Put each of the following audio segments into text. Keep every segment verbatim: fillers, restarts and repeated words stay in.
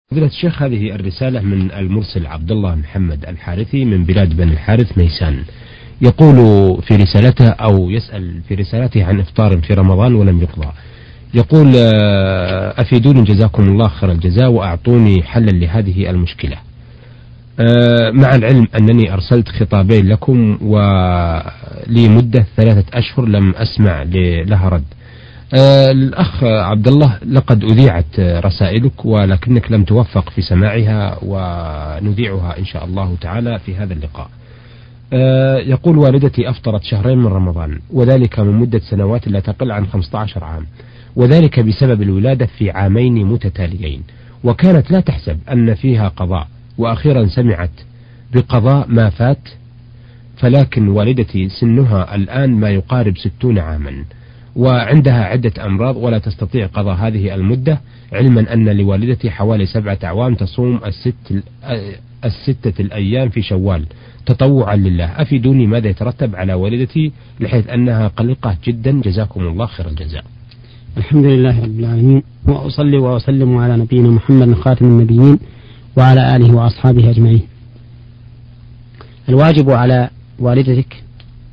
فضيلة الشيخ، هذه الرسالة من المرسل عبد الله محمد الحارثي من بلاد بني الحارث ميسان. يقول في رسالته أو يسأل في رسالته عن إفطار في رمضان ولم يقضى. يقول: أفيدوني جزاكم الله خير الجزاء وأعطوني حلا لهذه المشكلة، مع العلم أنني أرسلت خطابين لكم ولي مدة ثلاثة أشهر لم أسمع لها رد. آه الأخ عبد الله، لقد أذيعت رسائلك ولكنك لم توفق في سماعها، ونذيعها إن شاء الله تعالى في هذا اللقاء. آه يقول: والدتي أفطرت شهرين من رمضان، وذلك من مدة سنوات لا تقل عن خمسة عشر عام، وذلك بسبب الولادة في عامين متتاليين، وكانت لا تحسب أن فيها قضاء، وأخيرا سمعت بقضاء ما فات، فلكن والدتي سنها الآن ما يقارب ستون عاما، وعندها عدة أمراض ولا تستطيع قضاء هذه المدة، علما أن لوالدتي حوالي سبعة أعوام تصوم الست الستة الأيام في شوال تطوعا لله. أفيدوني ماذا يترتب على والدتي لحيث أنها قلقة جدا، جزاكم الله خير الجزاء. الحمد لله رب العالمين، وأصلي وأسلم على نبينا محمد خاتم النبيين وعلى آله وأصحابه أجمعين. الواجب على والدتك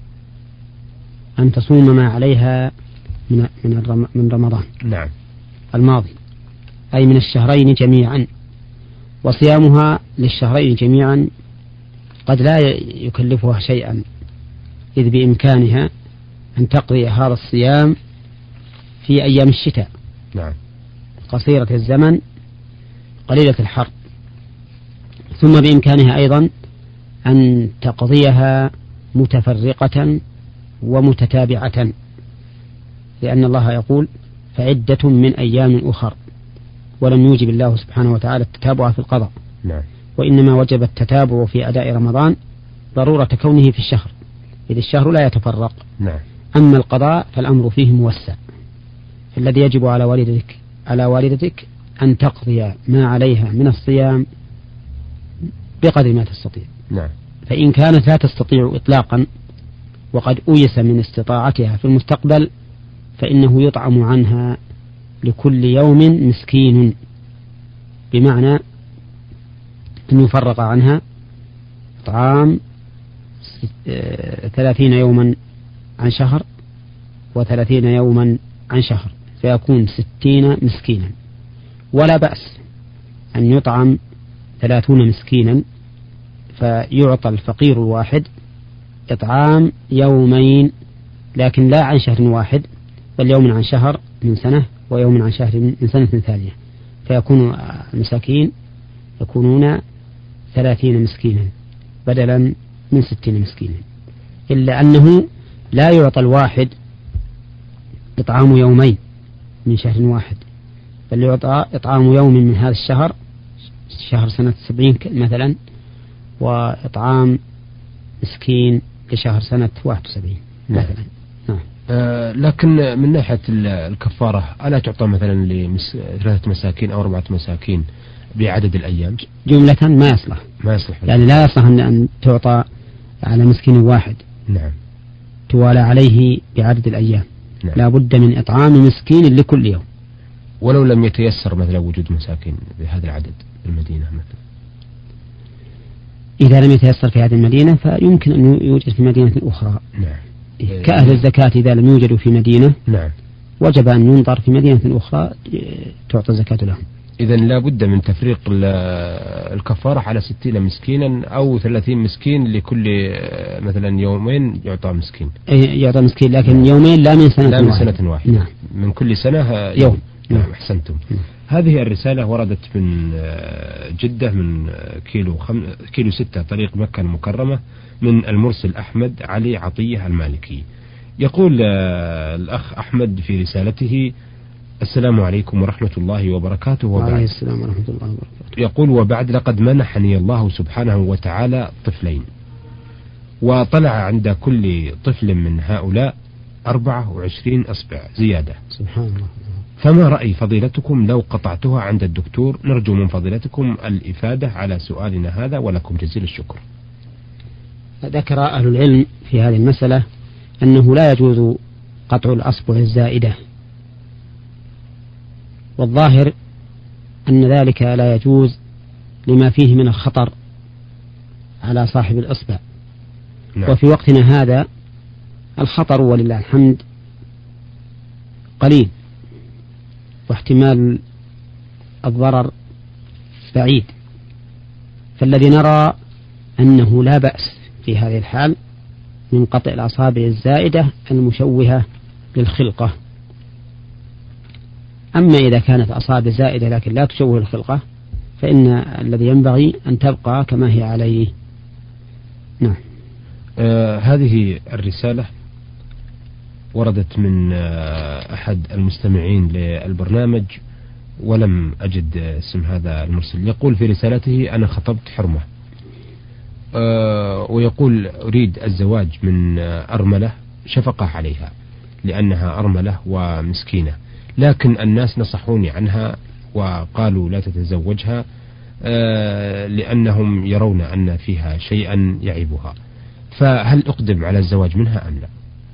أن تصوم ما عليها من من رمضان نعم الماضي، أي من الشهرين جميعا، وصيامها للشهرين جميعا قد لا يكلفها شيئا، إذ بإمكانها أن تقضي هذا الصيام في أيام الشتاء نعم قصيرة الزمن قليلة الحر، ثم بإمكانها أيضا أن تقضيها متفرقة ومتتابعة، لأن الله يقول: فعدة من أيام أخر، ولم يوجب الله سبحانه وتعالى التتابع في القضاء، نعم. وإنما وجب التتابع في أداء رمضان ضرورة كونه في الشهر، إذ الشهر لا يتفرق. نعم. أما القضاء فالأمر فيه موسع، الذي يجب على والدتك على والدتك أن تقضي ما عليها من الصيام بقدر ما تستطيع. نعم. فإن كانت لا تستطيع إطلاقا وقد أيس من استطاعتها في المستقبل، فإنه يطعم عنها لكل يوم مسكين، بمعنى أن يفرق عنها طعام ثلاثين يوما عن شهر وثلاثين يوما عن شهر، فيكون ستين مسكينا. ولا بأس أن يطعم ثلاثون مسكينا، فيعطى الفقير الواحد إطعام يومين، لكن لا عن شهر واحد، بل يوم عن شهر من سنة ويوم عن شهر من سنة ثانية، فيكون المساكين يكونون ثلاثين مسكينا بدلا من ستين مسكينا، إلا أنه لا يعطى الواحد إطعام يومين من شهر واحد، بل يعطى إطعام يوم من هذا الشهر، شهر سنة سبعين مثلا، وإطعام مسكين لشهر سنة واحد وسبعين مثلا. نعم. آه لكن من ناحية الكفارة ألا تعطى مثلا لثلاثة مساكين أو أربعة مساكين بعدد الأيام جملة؟ ما يصلح ما يصلح يعني لا يصلح أن تعطى على مسكين واحد نعم توالى عليه بعدد الأيام. نعم. لا بد من إطعام مسكين لكل يوم، ولو لم يتيسر مثلا وجود مساكين بهذا العدد في المدينة مثلا. إذا لم يتيسر في هذه المدينة فيمكن أن يوجد في مدينة أخرى. نعم. كأهل الزكاة إذا لم يوجدوا في مدينة نعم وجب أن ينظر في مدينة أخرى تعطى الزكاة لهم. إذن لا بد من تفريق الكفارة على ستين مسكينا أو ثلاثين مسكين لكل مثلا يومين يعطى مسكين. يعطى مسكين لكن يومين لا من سنة لا من واحدة. سنة واحدة. نعم. من كل سنة يوم, يوم. نعم. أحسنتم. نعم. هذه الرسالة وردت من جدة من كيلو خم... كيلو ستة طريق مكة المكرمة من المرسل أحمد علي عطية المالكي. يقول الأخ أحمد في رسالته: السلام عليكم ورحمة الله وبركاته. وبعد السلام ورحمة الله وبركاته. يقول: وبعد لقد منحني الله سبحانه وتعالى طفلين، وطلع عند كل طفل من هؤلاء أربعة وعشرين أصبع زيادة. سبحان الله. فما رأي فضيلتكم لو قطعتها عند الدكتور؟ نرجو من فضيلتكم الإفادة على سؤالنا هذا، ولكم جزيل الشكر. ذكر أهل العلم في هذه المسألة أنه لا يجوز قطع الأصبع الزائدة، والظاهر أن ذلك لا يجوز لما فيه من الخطر على صاحب الإصبع. نعم. وفي وقتنا هذا الخطر ولله الحمد قليل، واحتمال الضرر بعيد، فالذي نرى أنه لا بأس في هذه الحال من قطع الأصابع الزائدة المشوهة للخلقة. أما إذا كانت أصابع زائدة لكن لا تشوه الخلقة فإن الذي ينبغي أن تبقى كما هي عليه. نعم. آه هذه الرسالة وردت من آه أحد المستمعين للبرنامج ولم أجد اسم هذا المرسل. يقول في رسالته: أنا خطبت حرمة، أه ويقول أريد الزواج من أرملة شفقة عليها لأنها أرملة ومسكينة، لكن الناس نصحوني عنها وقالوا لا تتزوجها أه لأنهم يرون أن فيها شيئا يعيبها، فهل أقدم على الزواج منها أم لا؟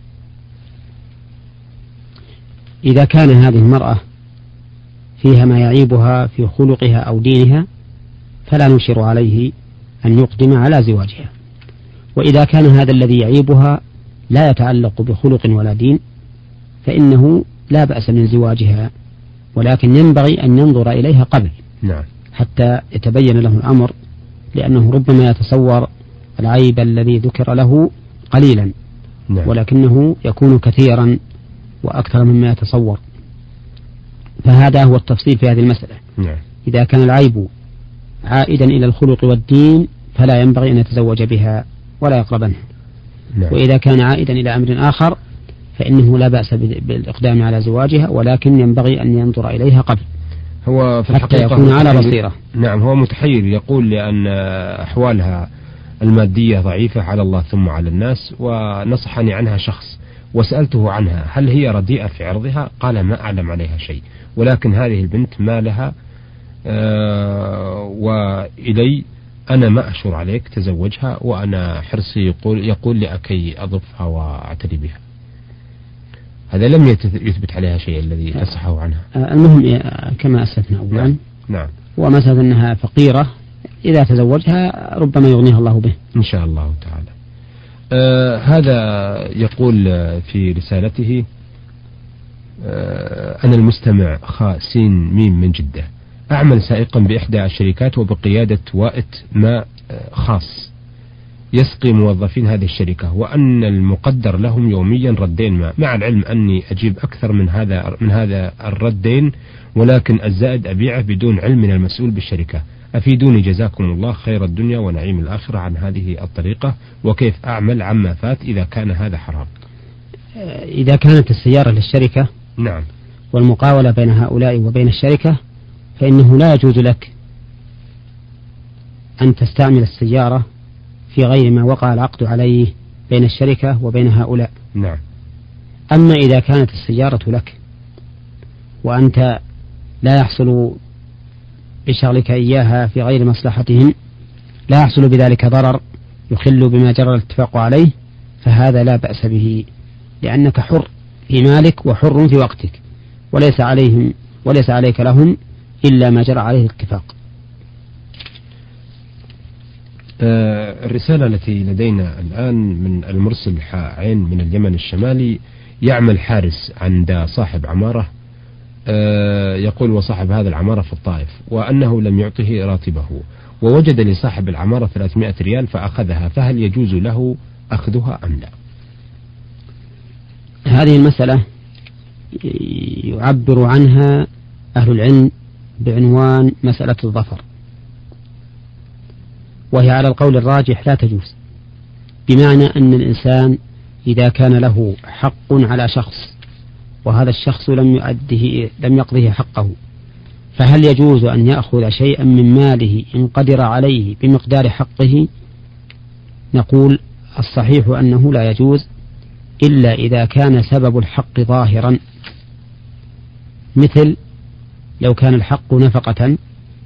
إذا كان هذه المرأة فيها ما يعيبها في خلقها أو دينها فلا نشير عليه أن يقدم على زواجها. وإذا كان هذا الذي يعيبها لا يتعلق بخلق ولا دين فإنه لا بأس من زواجها، ولكن ينبغي أن ينظر إليها قبل. نعم. حتى يتبين له الأمر، لأنه ربما يتصور العيب الذي ذكر له قليلا. نعم. ولكنه يكون كثيرا وأكثر مما يتصور، فهذا هو التفصيل في هذه المسألة. نعم. إذا كان العيب عائدا إلى الخلق والدين فلا ينبغي أن يتزوج بها ولا يقربنها. نعم. وإذا كان عائدا إلى أمر آخر فإنه لا بأس بالإقدام على زواجها، ولكن ينبغي أن ينظر إليها قبل هو في حتى يكون على بصيرة. نعم. هو متحير، يقول لأن أحوالها المادية ضعيفة على الله ثم على الناس، ونصحني عنها شخص وسألته عنها هل هي رديئة في عرضها؟ قال ما أعلم عليها شيء، ولكن هذه البنت ما لها آه وإلي أنا ما أشور عليك تزوجها، وأنا حرصي يقول, يقول لأكي أضفها وأعتني بها. هذا لم يثبت عليها شيء الذي نصحه عنها. المهم كما أسلفنا أولا. نعم. نعم. ومسألة أنها فقيرة إذا تزوجها ربما يغنيها الله به إن شاء الله تعالى. آه هذا يقول في رسالته: آه أنا المستمع خا سين ميم من جدة، أعمل سائقا بإحدى الشركات وبقيادة وائت ماء خاص يسقي موظفين هذه الشركة، وأن المقدر لهم يوميا ردين ماء، مع العلم أني أجيب أكثر من هذا من هذا الردين، ولكن الزائد أبيعه بدون علم من المسؤول بالشركة. أفيدوني جزاكم الله خير الدنيا ونعيم الآخرة عن هذه الطريقة، وكيف أعمل عما فات إذا كان هذا حرام؟ إذا كانت السيارة للشركة نعم والمقاولة بين هؤلاء وبين الشركة فإنه لا يجوز لك أن تستعمل السيارة في غير ما وقع العقد عليه بين الشركة وبين هؤلاء. نعم. أما إذا كانت السيارة لك وأنت لا يحصل بشغلك إياها في غير مصلحتهم، لا يحصل بذلك ضرر يخل بما جرى الاتفاق عليه، فهذا لا بأس به، لأنك حر في مالك وحر في وقتك، وليس عليهم وليس عليك لهم إلا ما جرى عليه الاتفاق. آه الرسالة التي لدينا الآن من المرسل عين من اليمن الشمالي، يعمل حارس عند صاحب عمارة، آه يقول وصاحب هذا العمارة في الطائف، وأنه لم يعطه راتبه، ووجد لصاحب العمارة ثلاثمائة ريال فأخذها، فهل يجوز له أخذها أم لا؟ هذه المسألة يعبر عنها أهل العلم بعنوان مسألة الظفر، وهي على القول الراجح لا تجوز، بمعنى أن الإنسان إذا كان له حق على شخص وهذا الشخص لم يؤده لم يقضه حقه، فهل يجوز أن يأخذ شيئا من ماله إن قدر عليه بمقدار حقه؟ نقول الصحيح أنه لا يجوز إلا إذا كان سبب الحق ظاهرا، مثل لو كان الحق نفقة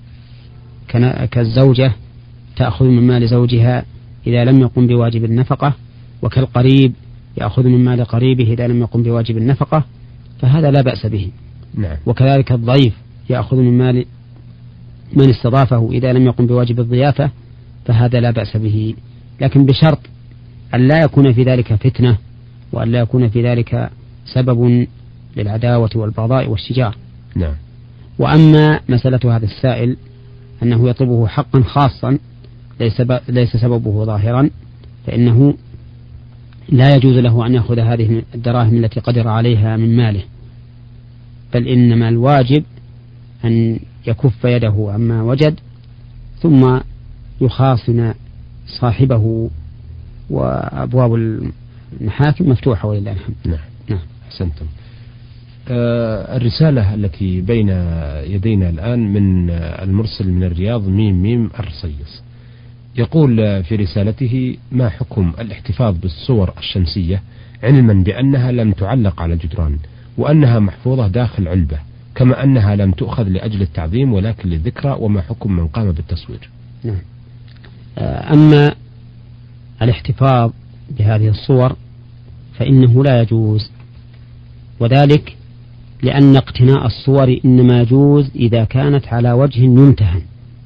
كالزوجة تأخذ من مال زوجها إذا لم يقم بواجب النفقة، وكالقريب يأخذ من مال قريبه إذا لم يقم بواجب النفقة، فهذا لا بأس به. نعم. وكذلك الضيف يأخذ من مال من استضافه إذا لم يقم بواجب الضيافة فهذا لا بأس به، لكن بشرط أن لا يكون في ذلك فتنة، وأن لا يكون في ذلك سبب للعداوة والبغضاء والشجار. نعم. وأما مسألة هذا السائل أنه يطلبه حقا خاصا ليس, ليس سببه ظاهرا، فإنه لا يجوز له أن يأخذ هذه الدراهم التي قدر عليها من ماله، بل إنما الواجب أن يكف يده عما وجد ثم يخاصم صاحبه، وأبواب المحاكم مفتوحة ولله الحمد. نعم. نعم. أحسنتم. آه الرسالة التي بين يدينا الآن من المرسل من الرياض ميم ميم الرصيص، يقول في رسالته: ما حكم الاحتفاظ بالصور الشمسية علما بأنها لم تعلق على جدران، وأنها محفوظة داخل علبة، كما أنها لم تؤخذ لأجل التعظيم ولكن للذكرى، وما حكم من قام بالتصوير؟ نعم. أما الاحتفاظ بهذه الصور فإنه لا يجوز، وذلك لأن اقتناء الصور إنما يجوز إذا كانت على وجه يمتهن،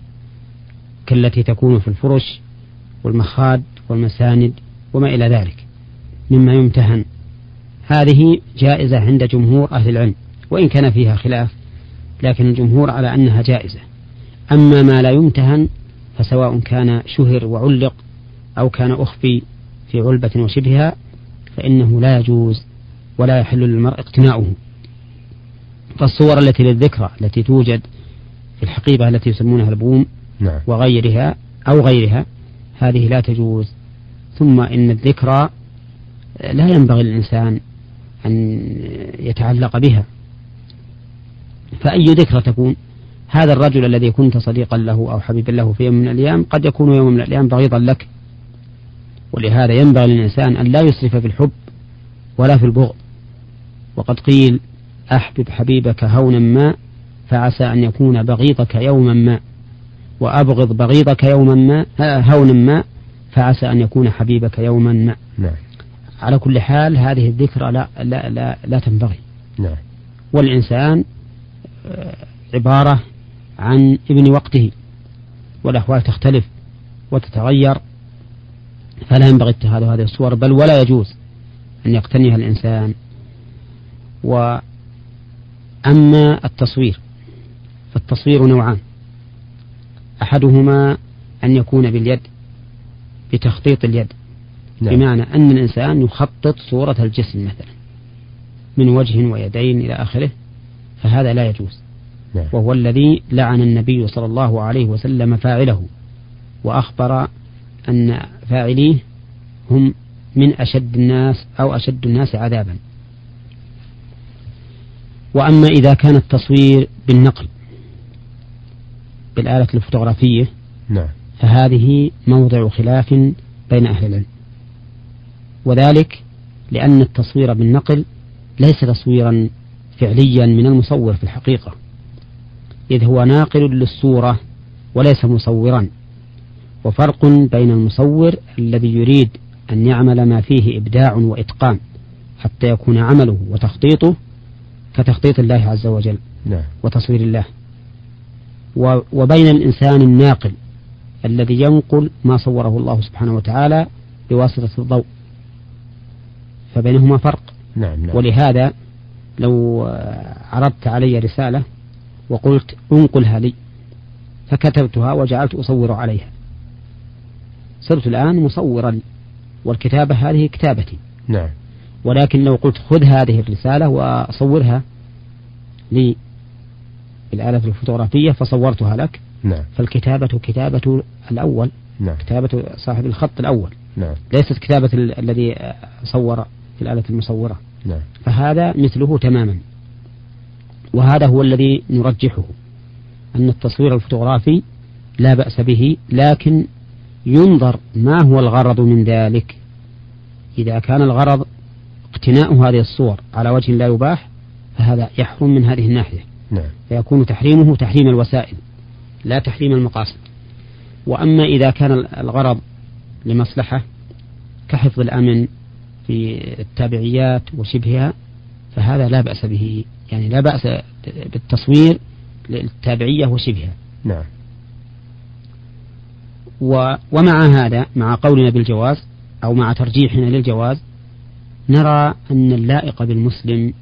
كالتي تكون في الفرش والمخاد والمساند وما إلى ذلك مما يمتهن، هذه جائزة عند جمهور أهل العلم، وإن كان فيها خلاف لكن الجمهور على أنها جائزة. أما ما لا يمتهن فسواء كان شهر وعلق أو كان أخفي في علبة وشبهها فإنه لا يجوز ولا يحل للمرء اقتناؤه. فالصور التي للذكرى التي توجد في الحقيبة التي يسمونها البوم نعم. وغيرها أو غيرها هذه لا تجوز. ثم إن الذكرى لا ينبغي للإنسان أن يتعلق بها، فأي ذكرى تكون؟ هذا الرجل الذي كنت صديقا له أو حبيبا له في يوم من الأيام قد يكون يوم من الأيام بغيضا لك، ولهذا ينبغي للإنسان أن لا يسرف في الحب ولا في البغض. وقد قيل: أحبب حبيبك هونا ما فعسى أن يكون بغيضك يوما ما، وأبغض بغيضك يوما ما هونا ما فعسى أن يكون حبيبك يوما ما. نعم. على كل حال هذه الذكرى لا, لا, لا, لا تنبغي. نعم. والإنسان عبارة عن ابن وقته، والأحوال تختلف وتتغير، فلا ينبغي اتخاذ هذه الصور، بل ولا يجوز أن يقتنيها الإنسان. وأما التصوير فالتصوير نوعان: أحدهما أن يكون باليد بتخطيط اليد، نعم. بمعنى أن الإنسان يخطط صورة الجسم مثلا من وجه ويدين إلى آخره، فهذا لا يجوز، نعم. وهو الذي لعن النبي صلى الله عليه وسلم فاعله، وأخبر أن فاعليه هم من أشد الناس أو أشد الناس عذابا. وأما إذا كان التصوير بالنقل بالآلة الفوتوغرافية، نعم. فهذه موضع خلاف بين أهل العلم، وذلك لأن التصوير بالنقل ليس تصويرا فعليا من المصور في الحقيقة، إذ هو ناقل للصورة وليس مصورا. وفرق بين المصور الذي يريد أن يعمل ما فيه إبداع وإتقان حتى يكون عمله وتخطيطه كتخطيط الله عز وجل، نعم. وتصوير الله، وبين الإنسان الناقل الذي ينقل ما صوره الله سبحانه وتعالى بواسطة الضوء، فبينهما فرق، نعم. نعم. ولهذا لو عرضت علي رسالة وقلت انقلها لي فكتبتها وجعلت أصور عليها، صرت الآن مصورا، والكتابة هذه كتابتي، نعم. ولكن لو قلت خذ هذه الرسالة وصورها لي بالآلة الفوتوغرافية فصورتها لك، نعم. فالكتابة كتابة الأول، نعم. كتابة صاحب الخط الأول، نعم. ليست كتابة ال- الذي صور في الآلة المصورة، نعم. فهذا مثله تماما. وهذا هو الذي نرجحه، أن التصوير الفوتوغرافي لا بأس به، لكن ينظر ما هو الغرض من ذلك. إذا كان الغرض اقتناء هذه الصور على وجه لا يباح فهذا يحرم من هذه الناحية، نعم. فيكون تحريمه تحريم الوسائل لا تحريم المقاصد. وأما إذا كان الغرض لمصلحة كحفظ الأمن في التابعيات وشبهها فهذا لا بأس به، يعني لا بأس بالتصوير للتابعية وشبهها، نعم. ومع هذا، مع قولنا بالجواز أو مع ترجيحنا للجواز، نرى أن اللائق بالمسلم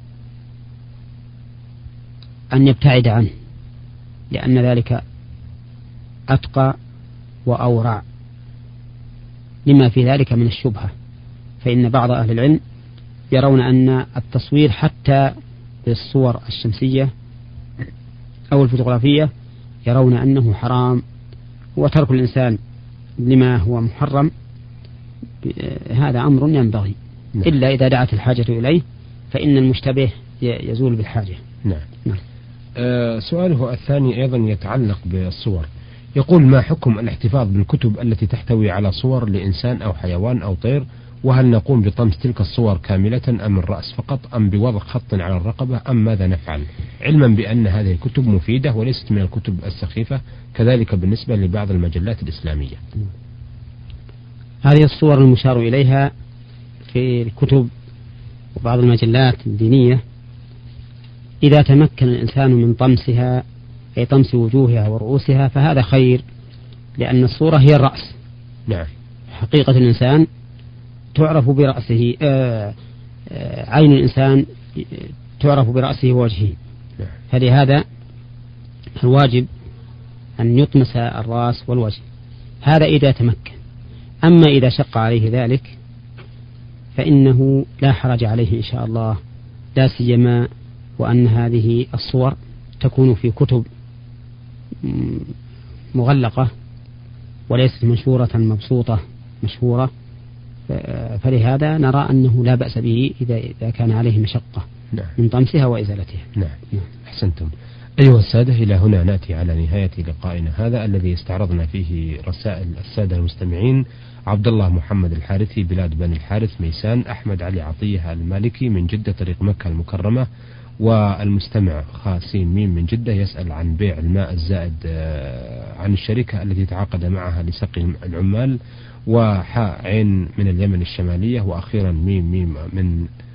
أن يبتعد عنه، لأن ذلك أتقى وأورع لما في ذلك من الشبهة. فإن بعض أهل العلم يرون أن التصوير حتى بالصور الشمسية أو الفوتوغرافية يرون أنه حرام، وترك الإنسان لما هو محرم هذا أمر ينبغي. نعم. إلا إذا دعت الحاجة إليه، فإن المشتبه يزول بالحاجة. نعم. نعم. آه سؤاله الثاني أيضا يتعلق بالصور، يقول: ما حكم الاحتفاظ بالكتب التي تحتوي على صور لإنسان أو حيوان أو طير؟ وهل نقوم بطمس تلك الصور كاملة أم الرأس فقط، أم بوضع خط على الرقبة، أم ماذا نفعل، علما بأن هذه الكتب مفيدة وليست من الكتب السخيفة، كذلك بالنسبة لبعض المجلات الإسلامية؟ هذه الصور المشار إليها في الكتب وبعض المجلات الدينية إذا تمكن الإنسان من طمسها، أي طمس وجوهها ورؤوسها، فهذا خير، لأن الصورة هي الرأس. نعم. حقيقة الإنسان تعرف برأسه، آه آه عين الإنسان تعرف برأسه ووجهه. نعم. فلهذا الواجب أن يطمس الرأس والوجه، هذا إذا تمكن. أما إذا شق عليه ذلك فإنه لا حرج عليه إن شاء الله، لا سيما وأن هذه الصور تكون في كتب مغلقة وليست منشورة مبسوطة مشهورة، فلهذا نرى أنه لا بأس به إذا إذا كان عليه مشقة. نعم. من طمسها وإزالتها. نعم. نعم. أحسنتم. أيها السادة، إلى هنا نأتي على نهاية لقائنا هذا الذي استعرضنا فيه رسائل السادة المستمعين: عبد الله محمد الحارثي، بلاد بني الحارث ميسان. أحمد علي عطية المالكي من جدة طريق مكة المكرمة. والمستمع خاسين ميم من جدة يسأل عن بيع الماء الزائد عن الشركة التي تعاقد معها لسقي العمال. وحاء عين من اليمن الشمالية. وأخيرا ميم ميم من